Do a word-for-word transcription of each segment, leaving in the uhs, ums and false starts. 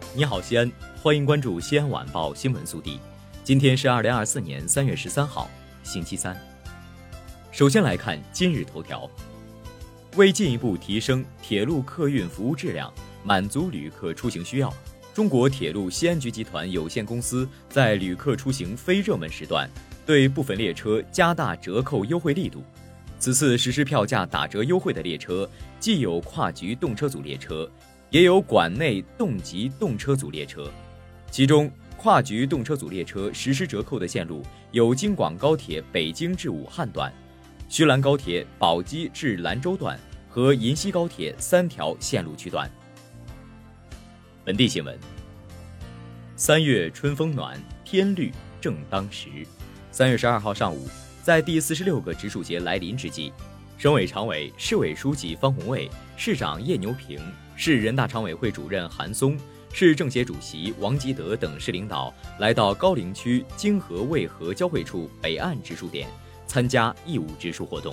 你好，西安，欢迎关注西安晚报新闻速递。今天是二零二四年三月十三号，星期三。首先来看今日头条。为进一步提升铁路客运服务质量，满足旅客出行需要，中国铁路西安局集团有限公司在旅客出行非热门时段，对部分列车加大折扣优惠力度。此次实施票价打折优惠的列车，既有跨局动车组列车，也有管内动级动车组列车。其中，跨局动车组列车实施折扣的线路有京广高铁北京至武汉段、徐兰高铁宝鸡至兰州段和银西高铁三条线路区段。本地新闻：三月春风暖，天绿正当时。三月十二号上午，在第四十六个植树节来临之际，省委常委、市委书记方红卫、市长叶牛平、市人大常委会主任韩松、市政协主席王吉德等市领导来到高陵区泾河渭河交汇处北岸植树点，参加义务植树活动。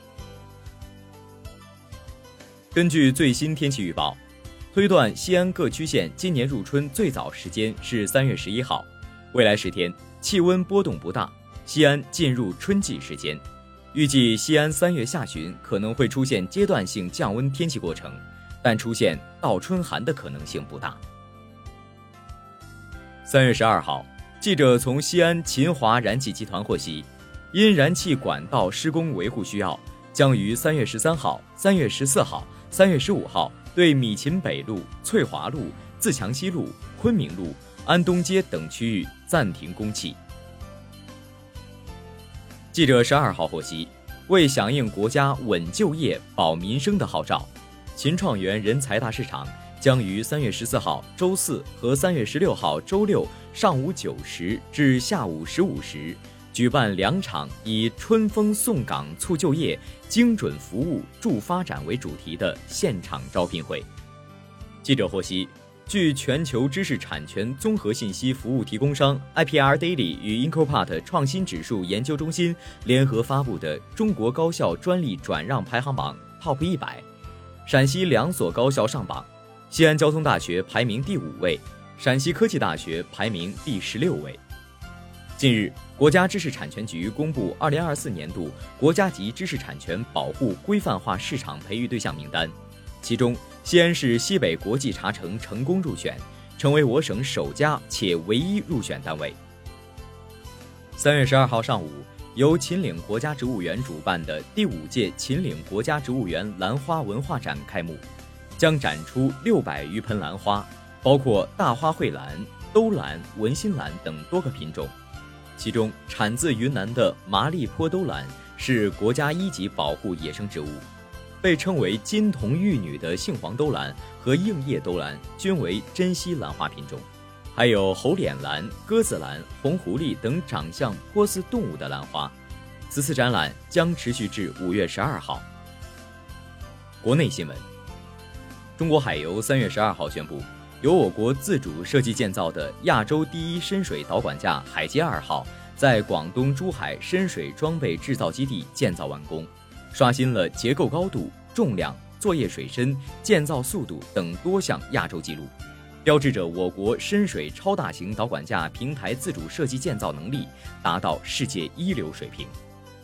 根据最新天气预报，推断西安各区县今年入春最早时间是三月十一号，未来十天气温波动不大，西安进入春季时间。预计西安三月下旬可能会出现阶段性降温天气过程，但出现倒春寒的可能性不大。三月十二号，记者从西安秦华燃气集团获悉，因燃气管道施工维护需要，将于三月十三号、三月十四号、三月十五号对米秦北路、翠华路、自强西路、昆明路、安东街等区域暂停供气。记者十二号获悉，为响应国家稳就业、保民生的号召，秦创园人才大市场将于三月十四号周四和三月十六号周六上午九时至下午十五时举办两场以春风送岗促就业、精准服务助发展为主题的现场招聘会。记者获悉，据全球知识产权综合信息服务提供商 I P R Daily 与 Incopart 创新指数研究中心联合发布的中国高校专利转让排行榜 Top 一百，陕西两所高校上榜，西安交通大学排名第五位，陕西科技大学排名第十六位。近日，国家知识产权局公布二零二四年度国家级知识产权保护规范化市场培育对象名单，其中西安市西北国际茶城成功入选，成为我省首家且唯一入选单位。三月十二号上午，由秦岭国家植物园主办的第五届秦岭国家植物园兰花文化展开幕，将展出六百余盆兰花，包括大花蕙兰、兜兰、文心兰等多个品种。其中，产自云南的麻栗坡兜兰是国家一级保护野生植物，被称为金童玉女的杏黄兜兰和硬叶兜兰均为珍稀兰花品种，还有猴脸兰、鸽子兰、红狐狸等长相颇似动物的兰花。此次展览将持续至五月十二号。国内新闻：中国海油三月十二号宣布，由我国自主设计建造的亚洲第一深水导管架海基二号在广东珠海深水装备制造基地建造完工，刷新了结构高度、重量、作业水深、建造速度等多项亚洲纪录，标志着我国深水超大型导管架平台自主设计建造能力达到世界一流水平。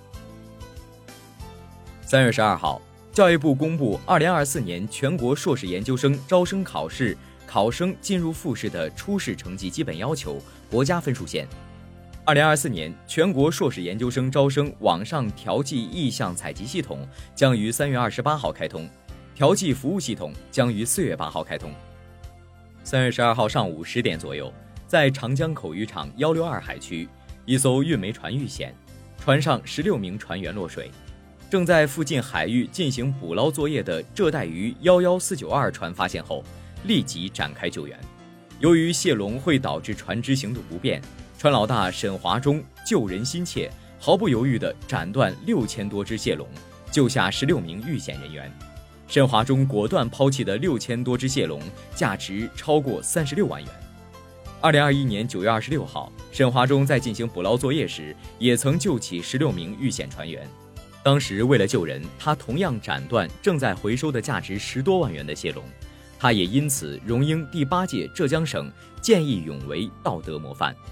三月十二号，教育部公布二零二四年全国硕士研究生招生考试考生进入复试的初试成绩基本要求国家分数线。二零二四年全国硕士研究生招生网上调剂意向采集系统将于三月二十八号开通，调剂服务系统将于四月八号开通。三月十二号上午十点左右，在长江口渔场一六二海区，一艘运煤船遇险，船上十六名船员落水。正在附近海域进行捕捞作业的浙带鱼一一四九二船发现后，立即展开救援。由于蟹笼会导致船只行动不便，船老大沈华忠救人心切，毫不犹豫地斩断六千多只蟹笼，救下十六名遇险人员。沈华忠果断抛弃的六千多只蟹笼，价值超过三十六万元。二零二一年九月二十六号，沈华忠在进行捕捞作业时，也曾救起十六名遇险船员。当时为了救人，他同样斩断正在回收的价值十多万元的蟹笼。 他也因此荣膺第八届浙江省见义勇为道德模范。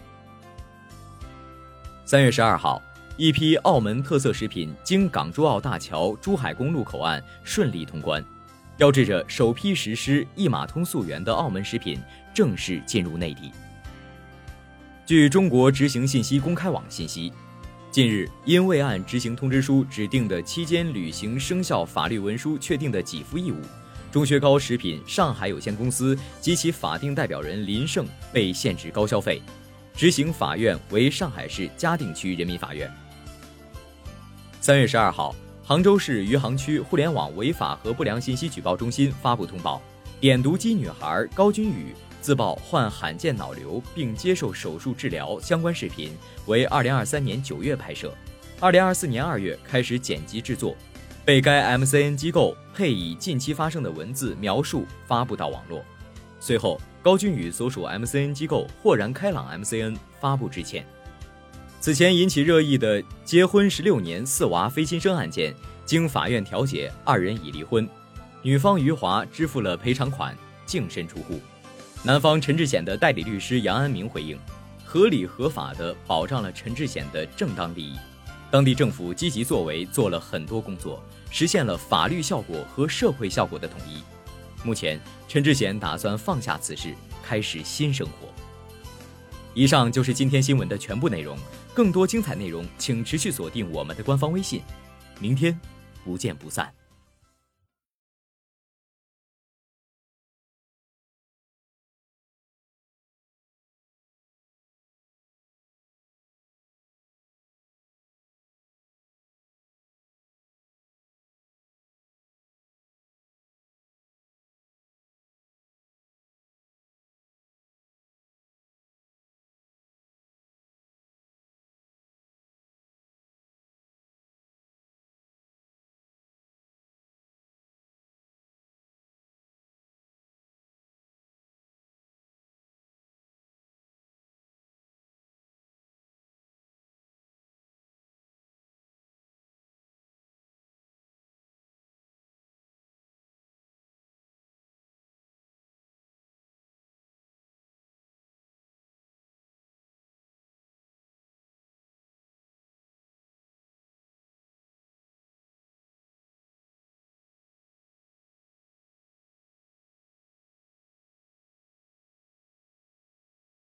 三月十二号，一批澳门特色食品经港珠澳大桥珠海公路口岸顺利通关，标志着首批实施一码通溯源的澳门食品正式进入内地。据中国执行信息公开网信息，近日因未按执行通知书指定的期间履行生效法律文书确定的给付义务，钟薛高食品上海有限公司及其法定代表人林胜被限制高消费，执行法院为上海市嘉定区人民法院。三月十二号，杭州市余杭区互联网违法和不良信息举报中心发布通报，点读机女孩高君宇自曝患罕见脑瘤并接受手术治疗相关视频为二零二三年九月拍摄，二零二四年二月开始剪辑制作，被该 M C N 机构配以近期发生的文字描述发布到网络。随后，高君宇所属 M C N 机构豁然开朗 M C N 发布致歉。此前引起热议的结婚十六年四娃非亲生案件，经法院调解，二人已离婚，女方余华支付了赔偿款，净身出户。男方陈志显的代理律师杨安明回应，合理合法地保障了陈志显的正当利益，当地政府积极作为，做了很多工作，实现了法律效果和社会效果的统一。目前，陈志显打算放下此事，开始新生活。以上就是今天新闻的全部内容，更多精彩内容请持续锁定我们的官方微信，明天不见不散。